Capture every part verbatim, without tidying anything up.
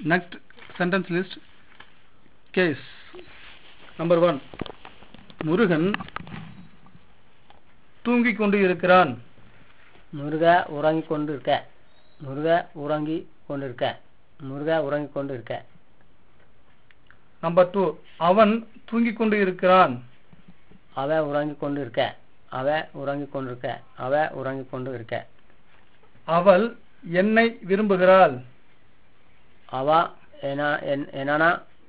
Next sentence list. Case number one. Murugan தூங்கிக் கொண்டு இருக்கிறான். முருகா உறங்கிக் கொண்டு இருக்க. முருகா உறங்கிக் கொண்டு இருக்க. முருகா உறங்கிக் கொண்டு இருக்க. Number two. அவன் தூங்கிக் கொண்டு இருக்கிறான். அவ உறங்கிக் கொண்டு இருக்க. அவ உறங்கிக் கொண்டு இருக்க. அவ உறங்கிக் கொண்டு இருக்க. அவள் என்னை விரும்புகிறாள். அவ என்னன்னா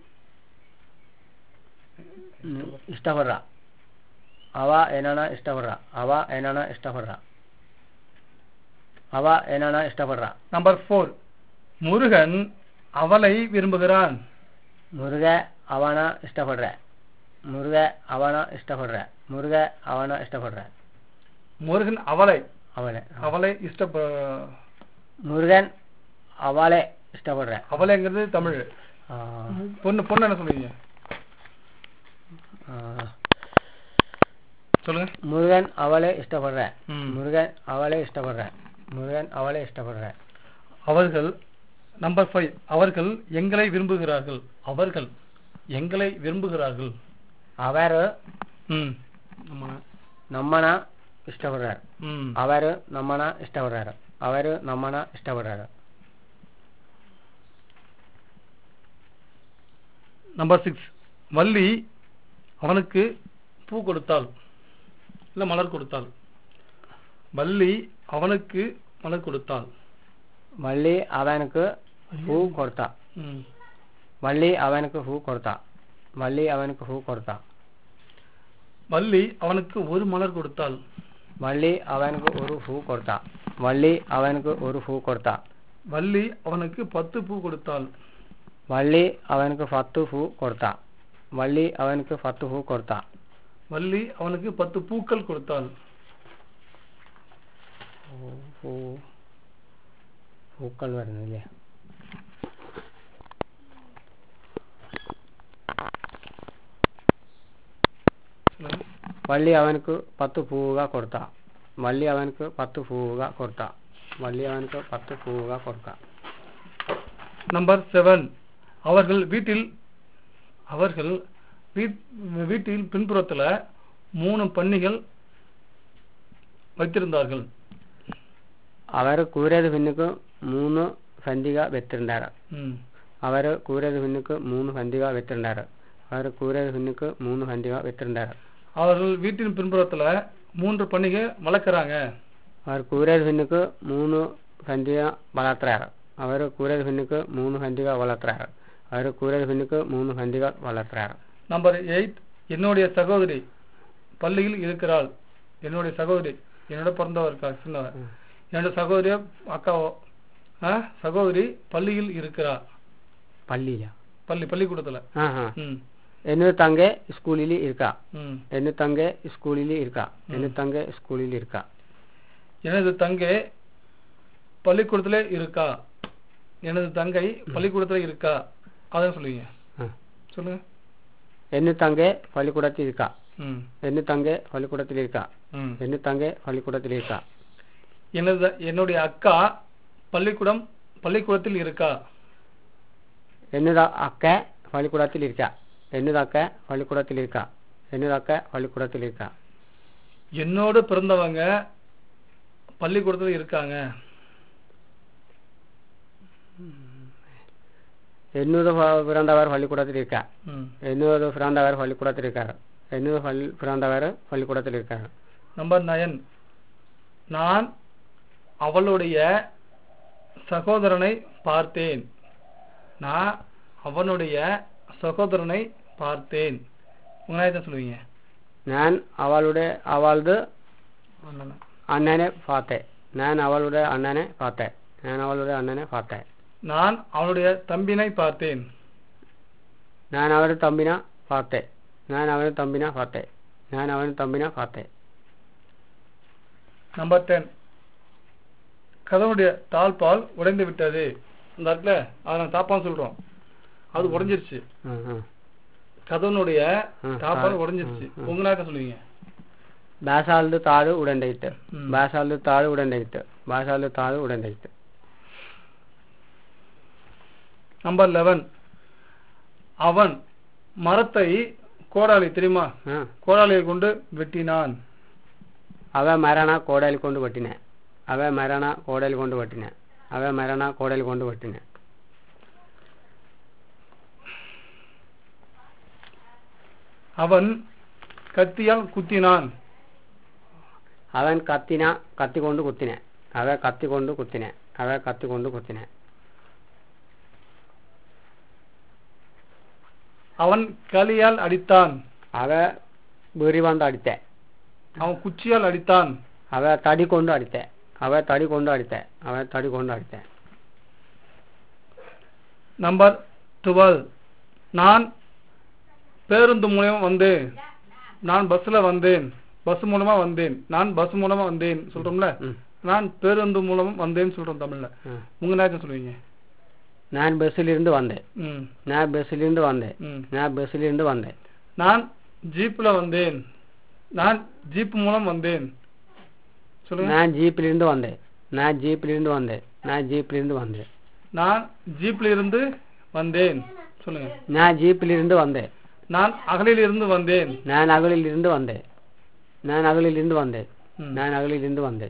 இஷ்டப்படுறா. அவ என்னன்னா இஷ்டப்படுறா. அவ என்னன்னா இஷ்டப்படுறா. அவ என்னன்னா இஷ்டப்படுறா. Number four. முருகன் அவளை விரும்புகிறான். முருக அவனா இஷ்டப்படுற. முருக அவனா இஷ்டப்படுற. முருக அவனா இஷ்டப்படுற. முருகன் அவளை அவளை அவளை இஷ்ட முருகன் அவளை இஷ்டப்படுற. அவளைங்கிறது தமிழ். பொண்ணு பொண்ணு என்ன சொல்லுவீங்க? சொல்லுங்க. முருகன் அவளை இஷ்டப்படுற. முருகன் அவளை இஷ்டப்படுற. முருகன் அவளை இஷ்டப்படுற. அவர்கள் நம்பர் ஃபைவ். அவர்கள் எங்களை விரும்புகிறார்கள். அவர்கள் எங்களை விரும்புகிறார்கள். அவர் நம்மனா இஷ்டப்படுறாரு. அவர் நம்மனா இஷ்டப்படுறாரு. அவர் நம்மனா இஷ்டப்படுறாரு. Number six. வள்ளி அவனுக்கு பூ கொடுத்தாள் இல்ல மலர் கொடுத்தாள். வள்ளி அவனுக்கு மலர் கொடுத்தாள். வள்ளி அவனுக்கு பூ கொடுத்தா. வள்ளி அவனுக்கு பூ கொடுத்தா. வள்ளி அவனுக்கு பூ கொடுத்தா. வள்ளி அவனுக்கு ஒரு மலர் கொடுத்தாள். வள்ளி அவனுக்கு ஒரு பூ கொடுத்தா. வள்ளி அவனுக்கு ஒரு பூ கொடுத்தா. வள்ளி அவனுக்கு பத்து பூ கொடுத்தாள். வள்ளி அவனுக்கு பத்து பூ கொடுத்தா. வள்ளி அவனுக்கு பத்து பூ கொடுத்தா. வள்ளி அவனுக்கு பத்து பூக்கள் கொடுத்தாள். பூக்கள் வருது இல்லையா? வள்ளி அவனுக்கு பத்து பூவா கொடுத்தா. வள்ளி அவனுக்கு பத்து பூவா கொடுத்தா. வள்ளி அவனுக்கு பத்து பூவா கொடுத்தா. Number seven. அவர்கள் வீட்டில் அவர்கள் வீட்டில் பின்புறத்துல மூணு பன்னிகள் வைத்திருந்தார்கள். அவர் கூரையது பின்னுக்கு மூணு பந்திகா வைத்திருந்தார். அவர் கூரையது பின்னுக்கு மூணு பந்திகா வைத்திருந்தார். அவர் கூரையது பின்னுக்கு மூணு பந்திகா வைத்திருந்தார். அவர்கள் வீட்டின் பின்புறத்துல மூன்று பன்னிகை வளர்க்குறாங்க. அவர் கூரையது பின்னுக்கு மூணு பந்திகா வளர்த்துறாரு. அவர் கூரையது பின்னுக்கு மூணு பந்திகா வளர்த்துறாரு. அவர் கூரையது பின்னுக்கு மூணு பந்திகா வளர்த்துறாரு. Number eight. என்னுடைய சகோதரி பள்ளியில் இருக்கிறாள். என்னுடைய சகோதரி என்னோட பிறந்தவர் இருக்கா சின்னவர். என்னோட சகோதரிய அக்காவோ சகோதரி பள்ளியில் இருக்கிறார். பள்ளியா? பள்ளி பள்ளிக்கூடத்துல. என்னோட தங்கை ஸ்கூலில் இருக்கா. என்னோட தங்கை ஸ்கூலில் இருக்கா. என்னோட தங்கை ஸ்கூலில் இருக்கா. எனது தங்கை பள்ளிக்கூடத்துல இருக்கா. எனது தங்கை பள்ளிக்கூடத்துல இருக்கா. அதான் சொல்லுவீங்க. சொல்லுங்க. என்னோட தங்கை பள்ளிக்கூடத்தில் இருக்கா. என்னோட தங்கை பள்ளிக்கூடத்தில் இருக்கா. என்னோட தங்கை பள்ளிக்கூடத்தில் இருக்கா. எனது என்னுடைய அக்கா பள்ளிக்கூடம் பள்ளிக்கூடத்தில் இருக்கா. என்னோட அக்கா பள்ளிக்கூடத்தில் இருக்கா. என்னோட அக்கா பள்ளிக்கூடத்தில் இருக்கா. என்னோட அக்கா பள்ளிக்கூடத்தில் இருக்கா. என்னோடு பிறந்தவங்க பள்ளிக்கூடத்தில் இருக்காங்க. என்னோட பிறந்தவர் பள்ளிக்கூடத்தில் இருக்கா. என்னோட பிறந்தவர் பள்ளிக்கூடத்தில் இருக்காரு. என்னோட பிறந்தவர் பள்ளிக்கூடத்தில் இருக்காரு. Number nine. நான் அவளுடைய சகோதரனை பார்த்தேன். நான் அவனுடைய சகோதரனை பார்த்தேன். உங்க என்ன சொல்லுவீங்க? நான் அவளுடைய அவளது அண்ணனை பார்த்தேன். நான் அவளுடைய அண்ணனை பார்த்தேன். நான் அவளுடைய அண்ணனை பார்த்தேன். நான் அவளுடைய தம்பினை பார்த்தேன். நான் அவருடைய தம்பினா பார்த்தேன். நான் அவனுடைய தம்பினா பார்த்தேன். நான் அவனுடைய தம்பினா பார்த்தேன். Number ten. கதவுடைய தாழ்பால் உடைந்து விட்டது. இந்த இடத்துல அதை நான் தாப்பான்னு சொல்றோம். அது உடைஞ்சிருச்சு. கதவுடைய தாழ்பால் உடைஞ்சிருச்சு. உங்க நாக்க சொல்லுவீங்க? பாசாலது தாழ் உடைந்துட்டு. பாசாலது தாழ் உடைந்துட்டு. பாசாலது தாழ் உடைந்துட்டு. நம்பர் லெவன் அவன் மரத்தை கோடாலி தெரியுமா கோடாலியை கொண்டு வெட்டினான் அவ மரண கோடாலி கொண்டு வெட்டின அவ மரண கோடாலி கொண்டு வெட்டின அவ மரண கோடாலி கொண்டு வெட்டின அவன் கத்தியால் குத்தினான் அவன் கத்தினா கத்தி கொண்டு குத்தின அவ கத்தி கொண்டு குத்தின அவ கத்தி கொண்டு குத்தின அவன் களியால் அடித்தான் அவ வெறி வந்து அடித்த அவன் குச்சியால் அடித்தான் அவ தடி கொண்டு அடித்த அவ தடி கொண்டு அடித்த அவ தடி கொண்டு அடித்த நம்பர் டுவெல் நான் பேருந்து மூலமா வந்தேன் நான் பஸ்ல வந்தேன் பஸ் மூலமா வந்தேன் நான் பஸ் மூலமா வந்தேன் சொல்றோம்ல நான் பேருந்து மூலமா வந்தேன்னு சொல்றோம் தமிழ்ல உங்க என்ன சொல்லுவீங்க நான் பஸ்ல இருந்து வந்தேன் நான் பஸ்ல இருந்து வந்தேன் நான் பஸ்ல இருந்து வந்தேன் நான் ஜீப்ல வந்தேன் நான் ஜீப் மூலம் வந்தேன் சொல்லுங்க நான் ஜீப்ல இருந்து வந்தேன் நான் ஜீப்ல இருந்து வந்தேன் நான் ஜீப்ல இருந்து வந்தேன் நான் ஜீப்ல இருந்து வந்தேன் சொல்லுங்க நான் ஜீப்ல இருந்து வந்தேன் நான் அகலில் இருந்து வந்தேன் நான் அகலில் இருந்து வந்தேன் நான் அகலில் இருந்து வந்தேன் நான் அகலில் இருந்து வந்தேன்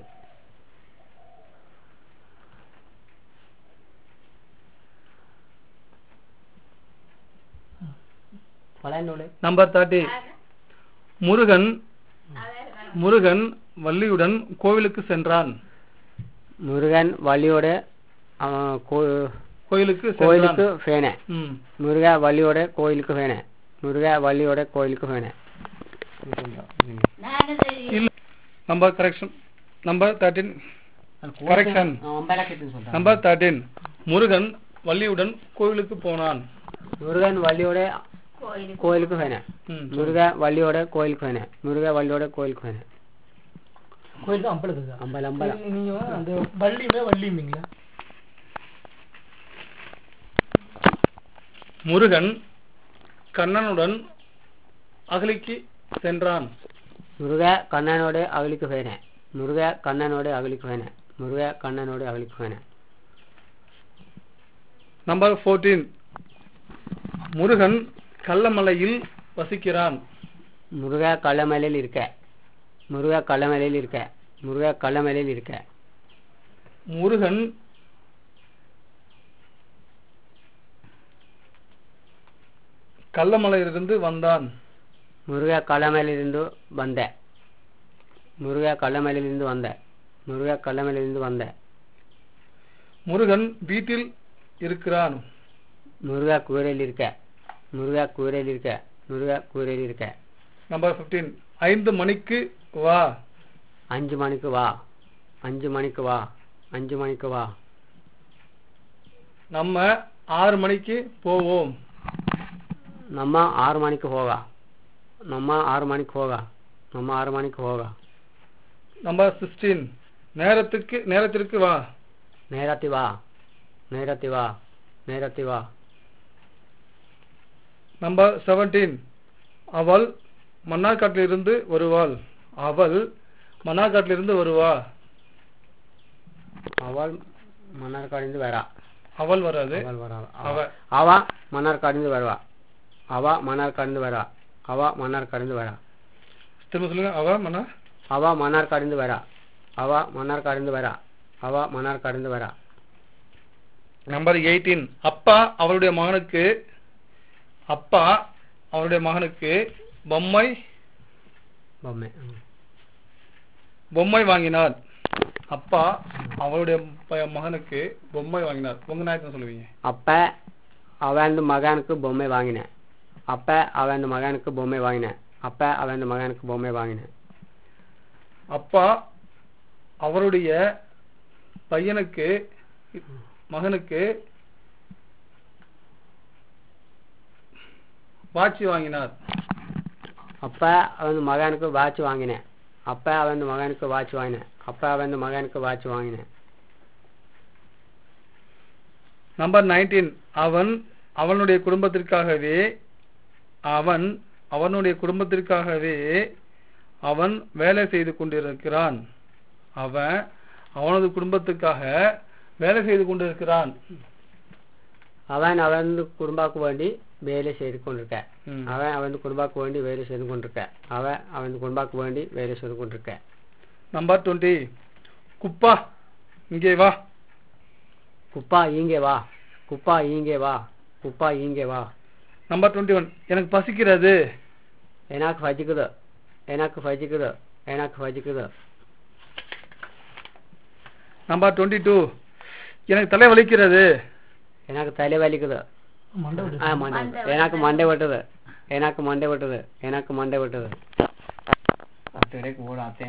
நம்பர் தேர்ட்டி முருகன் முருகன் வள்ளியுடன் கோவிலுக்கு சென்றான் முருகன் வள்ளியோட கோயிலுக்கு கோயிலுக்கு வேண முருகா வள்ளியோட கோயிலுக்கு வேண முருகா வள்ளியோட கோயிலுக்கு வேண number correction number thirteen correction number thirteen Murugan வள்ளியுடன் கோயிலுக்கு போனான் முருகன் வள்ளியோட கோயிலுக்கு வேண முருகா வள்ளியோட கோயிலுக்கு வேண முருகா வள்ளியோட கோயிலுக்கு வேண கோயில் தான் அம்பலத்துக்கு அம்பல அம்பல நீங்க அந்த வள்ளியுமே வள்ளியுமீங்களா முருகன் கண்ணனுடன் அகலிக்கு சென்றான் முருகா கண்ணனோட அகலிக்கு வேண முருகா கண்ணனோட அகலிக்கு வேண முருகா கண்ணனோட அகலிக்கு வேண நம்பர் ஃபோர்டீன் முருகன் கள்ளமலையில் வசிக்கிறான் முருகா கள்ளமலையில் இருக்க முருகா கள்ளமலையில் இருக்க முருகா கள்ளமலையில் இருக்க முருகன் கள்ளமலையிலிருந்து வந்தான் முருகா கள்ளமலையிலிருந்து வந்த முருகா கள்ளமலையிலிருந்து வந்த முருகா கள்ளமலையிலிருந்து வந்த முருகன் வீட்டில் இருக்கிறான் முருகா கூரையில் இருக்க முருகா கூரையில் இருக்க முருகா கூரையில் இருக்க நம்பர் பிப்டீன் ஐந்து மணிக்கு வா அஞ்சு மணிக்கு வா அஞ்சு மணிக்கு வா அஞ்சு மணிக்கு வா நம்ம ஆறு மணிக்கு போவோம் நம்ம ஆறு மணிக்கு போகா நம்ம ஆறு மணிக்கு போகா நம்ம ஆறு மணிக்கு போகா நம்பர் சிக்ஸ்டீன் நேரத்துக்கு நேரத்திற்கு வா நேரத்தி வா நேரத்தி வா நேரத்தி வா நம்பர் செவன்டீன் அவள் மன்னார்காட்டிலிருந்து வருவாள் அவள் மன்னார்காட்டிலிருந்து வருவா அவள் மன்னார்காட்டிலிருந்து வரா அவள் வராது அவ அவ மன்னார்காட்டிலிருந்து வருவா அவ மன்னார்காட்டிலிருந்து வரா அவ மன்னார்காட்டிலிருந்து வரா திரும்ப சொல்லுங்க அவ மன்னா அவ மன்னார்காட்டிலிருந்து வரா அவ மன்னார்காட்டிலிருந்து வரா அவ மன்னார்காட்டிலிருந்து வரா நம்பர் எயிட்டீன் அப்பா அவருடைய மகனுக்கு அப்பா அவருடைய மகனுக்கு பொம்மை பொம்மை பொம்மை வாங்கினார் அப்பா அவருடைய மகனுக்கு பொம்மை வாங்கினார் உங்க நாயத்தை சொல்லுவீங்க அப்ப அவன் மகனுக்கு பொம்மை வாங்கின அப்ப அவன் மகனுக்கு பொம்மை வாங்கின அப்ப அவன் மகனுக்கு பொம்மை வாங்கின அப்பா அவருடைய பையனுக்கு மகனுக்கு வாட்சி வாங்கினார் அப்ப அவன் மகனுக்கு வாட்சி வாங்கின அப்ப அவன் மகனுக்கு வாட்சி வாங்கின அப்ப அவன் மகனுக்கு வாட்சி வாங்கின நம்பர் நைன்டீன் அவன் அவனுடைய குடும்பத்திற்காகவே அவன் அவனுடைய குடும்பத்திற்காகவே அவன் வேலை செய்து கொண்டிருக்கிறான் அவன் அவனது குடும்பத்துக்காக வேலை செய்து கொண்டிருக்கிறான் அவன் அவன் குடும்பாக்கு வேண்டி வேலை செய்து கொண்டிருக்க அவன் அவன் குடும்பாக்கு வேண்டி வேலை செய்து கொண்டிருக்க அவன் அவன் குடும்பாக்கு வேண்டி வேலை செய்து கொண்டிருக்க. நம்பர் டுவெண்ட்டி குப்பா இங்கே வா. குப்பா இங்கே வா. குப்பா இங்கே வா. குப்பா இங்கே வா. நம்பர் டுவெண்ட்டி ஒன் எனக்கு பசிக்கிறது. எனக்கு பசிக்குது. எனக்கு பசிக்குது. எனக்கு பசிக்குது. நம்பர் டுவெண்ட்டி டூ எனக்கு தலை வலிக்கிறது. எனக்கு தலை வலிக்குது. எனக்கு மண்டை வெட்டுது. எனக்கு மண்டை வெட்டுது. எனக்கு மண்டை வெட்டுது.